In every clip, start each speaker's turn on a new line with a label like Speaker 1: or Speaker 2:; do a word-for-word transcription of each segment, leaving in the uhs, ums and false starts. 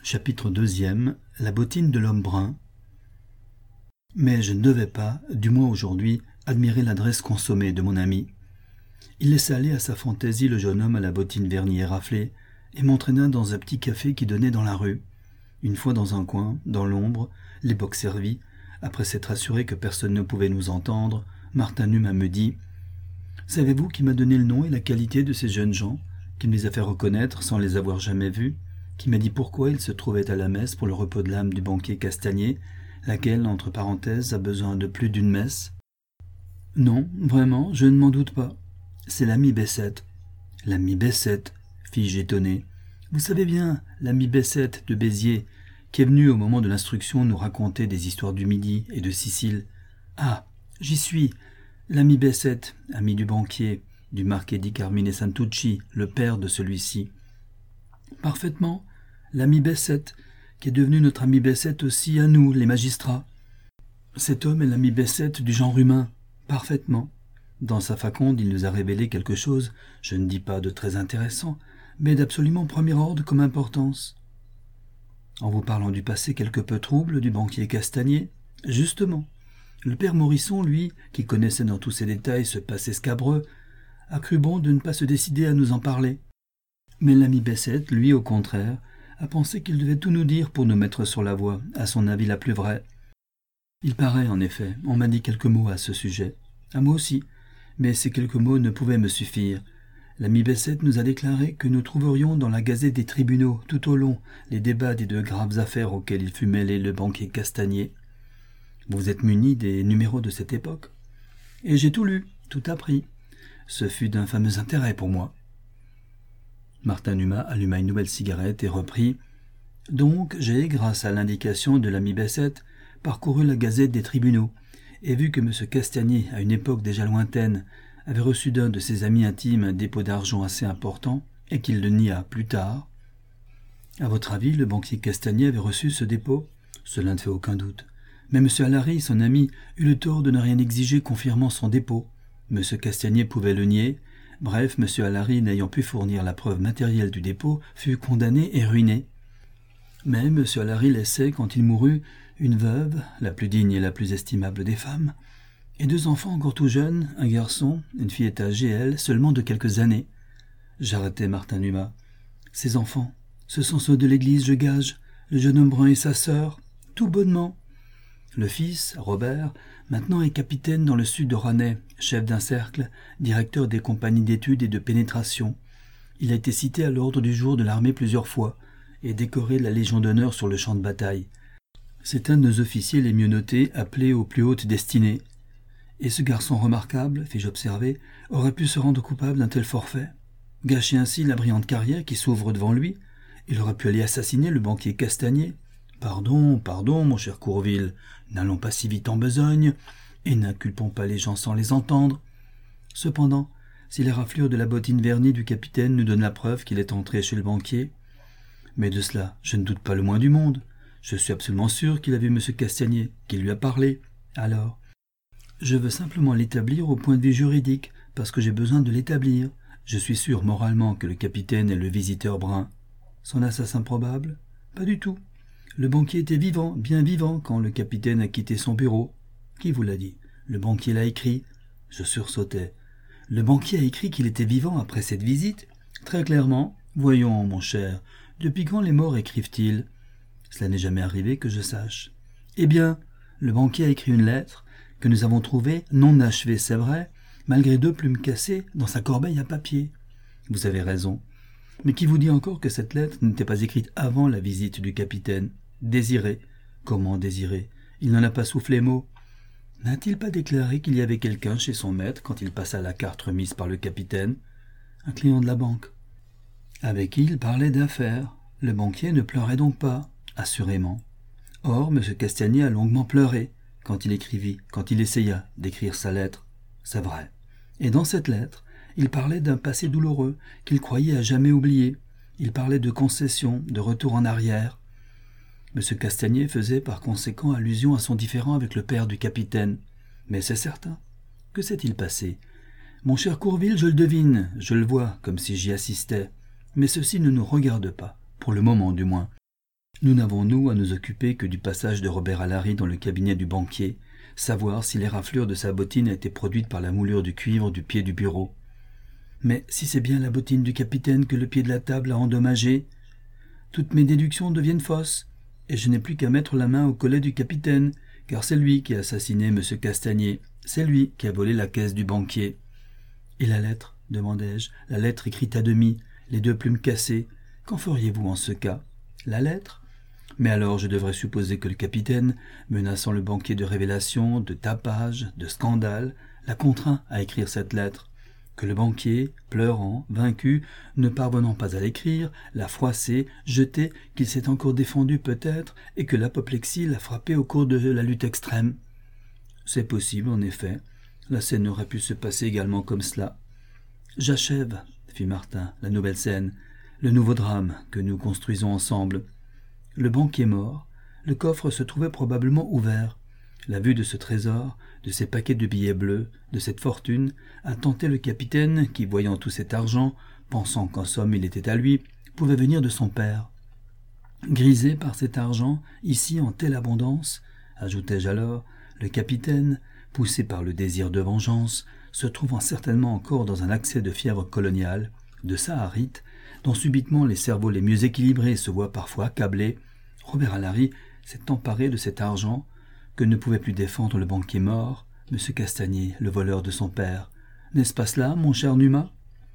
Speaker 1: Chapitre deuxième. La bottine de l'homme brun. Mais je ne devais pas, du moins aujourd'hui, admirer l'adresse consommée de mon ami. Il laissa aller à sa fantaisie le jeune homme à la bottine vernie et raflée, et m'entraîna dans un petit café qui donnait dans la rue. Une fois dans un coin, dans l'ombre, l'époque servie, après s'être assuré que personne ne pouvait nous entendre, Martin Numa me dit « Savez-vous qui m'a donné le nom et la qualité de ces jeunes gens, qui me les a fait reconnaître sans les avoir jamais vus, qui m'a dit pourquoi ils se trouvaient à la messe pour le repos de l'âme du banquier Castagnier, laquelle, entre parenthèses, a besoin de plus d'une messe ?»« Non, vraiment, je ne m'en doute pas. C'est l'ami Bessette. »« L'ami Bessette, fis-je étonné. Vous savez bien, l'ami Bessette de Béziers, qui est venu au moment de l'instruction nous raconter des histoires du Midi et de Sicile. Ah, j'y suis. L'ami Bessette, ami du banquier, du marquis di Carmine Santucci, le père de celui-ci. Parfaitement, l'ami Bessette, qui est devenu notre ami Bessette aussi à nous, les magistrats. Cet homme est l'ami Bessette du genre humain. Parfaitement. Dans sa faconde, il nous a révélé quelque chose, je ne dis pas de très intéressant, mais d'absolument premier ordre comme importance. En vous parlant du passé quelque peu trouble du banquier Castagnier, justement, le père Morisson, lui, qui connaissait dans tous ses détails ce passé scabreux, a cru bon de ne pas se décider à nous en parler. Mais l'ami Bessette, lui, au contraire, a pensé qu'il devait tout nous dire pour nous mettre sur la voie, à son avis la plus vraie. Il paraît, en effet, on m'a dit quelques mots à ce sujet, à moi aussi, mais ces quelques mots ne pouvaient me suffire. L'ami Bessette nous a déclaré que nous trouverions dans la gazette des tribunaux, tout au long, les débats des deux graves affaires auxquelles il fut mêlé le banquier Castagnier. Vous êtes muni des numéros de cette époque. Et j'ai tout lu, tout appris. Ce fut d'un fameux intérêt pour moi. Martin Numa alluma une nouvelle cigarette et reprit. Donc j'ai, grâce à l'indication de l'ami Bessette, parcouru la gazette des tribunaux, et vu que M. Castagnier, à une époque déjà lointaine, avait reçu d'un de ses amis intimes un dépôt d'argent assez important, et qu'il le nia plus tard. À votre avis, le banquier Castagnier avait reçu ce dépôt? Cela ne fait aucun doute. Mais M. Alary, son ami, eut le tort de ne rien exiger confirmant son dépôt. M. Castagnier pouvait le nier. Bref, M. Alary, n'ayant pu fournir la preuve matérielle du dépôt, fut condamné et ruiné. Mais M. Alary laissait, quand il mourut, une veuve, la plus digne et la plus estimable des femmes, et deux enfants encore tout jeunes, un garçon, une fillette âgée, elle, seulement de quelques années. J'arrêtai Martin Numa. Ces enfants, ce sont ceux de l'église, je gage, le jeune homme brun et sa sœur, tout bonnement. Le fils, Robert, maintenant est capitaine dans le sud oranais, chef d'un cercle, directeur des compagnies d'études et de pénétration. Il a été cité à l'ordre du jour de l'armée plusieurs fois, et décoré de la Légion d'honneur sur le champ de bataille. C'est un de nos officiers les mieux notés, appelé aux plus hautes destinées. Et ce garçon remarquable, fis-je observer, aurait pu se rendre coupable d'un tel forfait. Gâcher ainsi la brillante carrière qui s'ouvre devant lui. Il aurait pu aller assassiner le banquier Castagnier. Pardon, pardon, mon cher Courville, n'allons pas si vite en besogne, et n'inculpons pas les gens sans les entendre. Cependant, si les raflures de la bottine vernie du capitaine nous donnent la preuve qu'il est entré chez le banquier, mais de cela, je ne doute pas le moins du monde. Je suis absolument sûr qu'il a vu M. Castagnier, qu'il lui a parlé. Alors, je veux simplement l'établir au point de vue juridique, parce que j'ai besoin de l'établir. Je suis sûr moralement que le capitaine est le visiteur brun. Son assassin probable? Pas du tout. Le banquier était vivant, bien vivant, quand le capitaine a quitté son bureau. Qui vous l'a dit? Le banquier l'a écrit. Je sursautais. Le banquier a écrit qu'il était vivant après cette visite? Très clairement. Voyons, mon cher, depuis quand les morts écrivent-ils? Cela n'est jamais arrivé que je sache. Eh bien, le banquier a écrit une lettre que nous avons trouvée, non achevée, c'est vrai, malgré deux plumes cassées dans sa corbeille à papier. Vous avez raison. Mais qui vous dit encore que cette lettre n'était pas écrite avant la visite du capitaine? Désiré. Comment Désiré? Il n'en a pas soufflé mot. N'a-t-il pas déclaré qu'il y avait quelqu'un chez son maître quand il passa la carte remise par le capitaine? Un client de la banque. Avec qui il parlait d'affaires. Le banquier ne pleurait donc pas, assurément. Or, M. Castagnier a longuement pleuré quand il écrivit, quand il essaya d'écrire sa lettre. C'est vrai. Et dans cette lettre, il parlait d'un passé douloureux qu'il croyait à jamais oublié. Il parlait de concession, de retour en arrière. M. Castagnier faisait par conséquent allusion à son différend avec le père du capitaine. Mais c'est certain. Que s'est-il passé? Mon cher Courville, je le devine, je le vois, comme si j'y assistais. Mais ceci ne nous regarde pas, pour le moment du moins. Nous n'avons, nous, à nous occuper que du passage de Robert Alary dans le cabinet du banquier, savoir si l'éraflure de sa bottine a été produite par la moulure du cuivre du pied du bureau. Mais si c'est bien la bottine du capitaine que le pied de la table a endommagée, toutes mes déductions deviennent fausses, et je n'ai plus qu'à mettre la main au collet du capitaine, car c'est lui qui a assassiné M. Castagnier, c'est lui qui a volé la caisse du banquier. « Et la lettre ?» demandai-je, « la lettre écrite à demi, les deux plumes cassées, qu'en feriez-vous en ce cas ?»« La lettre ?» Mais alors je devrais supposer que le capitaine, menaçant le banquier de révélation, de tapage, de scandale, l'a contraint à écrire cette lettre, que le banquier, pleurant, vaincu, ne parvenant pas à l'écrire, l'a froissé, jeté, qu'il s'est encore défendu peut-être, et que l'apoplexie l'a frappé au cours de la lutte extrême. C'est possible, en effet. La scène aurait pu se passer également comme cela. « J'achève, » fit Martin, « la nouvelle scène, le nouveau drame que nous construisons ensemble. » Le banquier mort, le coffre se trouvait probablement ouvert. La vue de ce trésor, de ces paquets de billets bleus, de cette fortune, a tenté le capitaine qui, voyant tout cet argent, pensant qu'en somme il était à lui, pouvait venir de son père. Grisé par cet argent, ici en telle abondance, ajoutai-je alors, le capitaine, poussé par le désir de vengeance, se trouvant certainement encore dans un accès de fièvre coloniale, de saharite, dont subitement les cerveaux les mieux équilibrés se voient parfois accablés, Robert Alary s'est emparé de cet argent que ne pouvait plus défendre le banquier mort, M. Castagnier, le voleur de son père. N'est-ce pas cela, mon cher Numa ?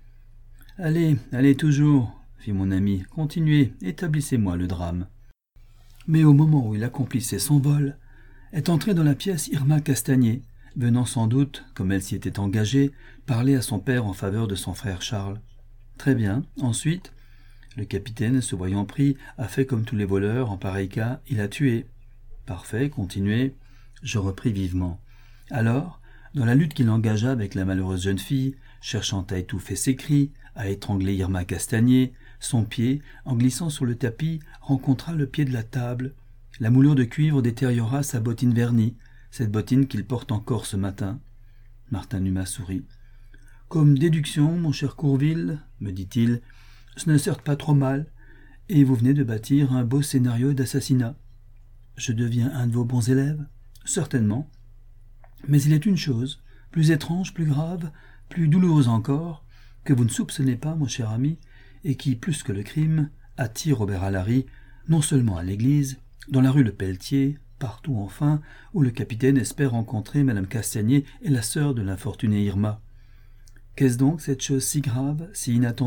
Speaker 1: Allez, allez toujours, fit mon ami, continuez, établissez-moi le drame. Mais au moment où il accomplissait son vol, est entrée dans la pièce Irma Castagnier, venant sans doute, comme elle s'y était engagée, parler à son père en faveur de son frère Charles. Très bien, ensuite, le capitaine, se voyant pris, a fait comme tous les voleurs, en pareil cas, il a tué. Parfait, continuez. Je repris vivement. Alors, dans la lutte qu'il engagea avec la malheureuse jeune fille, cherchant à étouffer ses cris, à étrangler Irma Castagnier, son pied, en glissant sur le tapis, rencontra le pied de la table. La moulure de cuivre détériora sa bottine vernie, cette bottine qu'il porte encore ce matin. Martin Numa sourit. « Comme déduction, mon cher Courville, me dit-il, ce n'est certes pas trop mal, et vous venez de bâtir un beau scénario d'assassinat. Je deviens un de vos bons élèves ? Certainement. Mais il est une chose, plus étrange, plus grave, plus douloureuse encore, que vous ne soupçonnez pas, mon cher ami, et qui, plus que le crime, attire Robert Alary, non seulement à l'église, dans la rue Le Pelletier, partout enfin, où le capitaine espère rencontrer Madame Castagnier et la sœur de l'infortunée Irma. Qu'est-ce donc cette chose si grave, si inattendue ?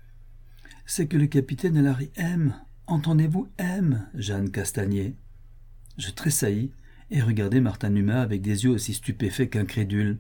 Speaker 1: C'est que le capitaine Alary aime, entendez-vous, aime Jeanne Castagnier. Je tressaillis et regardai Martin Numa avec des yeux aussi stupéfaits qu'incrédules.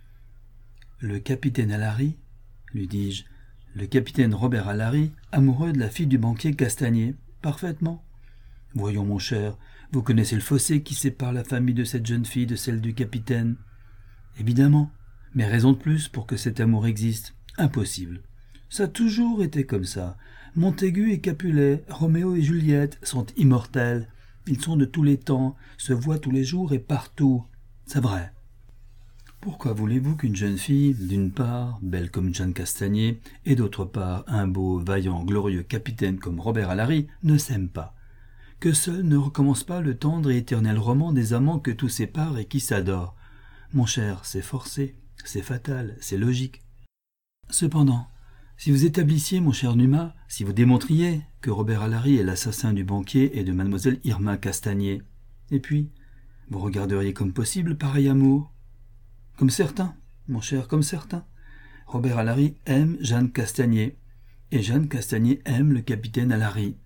Speaker 1: Le capitaine Alary, lui dis-je, le capitaine Robert Alary, amoureux de la fille du banquier Castagnier, parfaitement. Voyons, mon cher, vous connaissez le fossé qui sépare la famille de cette jeune fille de celle du capitaine. Évidemment, mais raison de plus pour que cet amour existe. Impossible. Ça a toujours été comme ça. Montaigu et Capulet, Roméo et Juliette sont immortels. Ils sont de tous les temps, se voient tous les jours et partout. C'est vrai. Pourquoi voulez-vous qu'une jeune fille, d'une part, belle comme Jeanne Castagnier, et d'autre part, un beau, vaillant, glorieux capitaine comme Robert Alary, ne s'aime pas ? Que seul ne recommence pas le tendre et éternel roman des amants que tout sépare et qui s'adorent ? Mon cher, c'est forcé, c'est fatal, c'est logique. Cependant, si vous établissiez, mon cher Numa, si vous démontriez que Robert Alary est l'assassin du banquier et de mademoiselle Irma Castagnier, et puis, vous regarderiez comme possible pareil amour ? Comme certains, mon cher, comme certains. Robert Alary aime Jeanne Castagnier, et Jeanne Castagnier aime le capitaine Alary.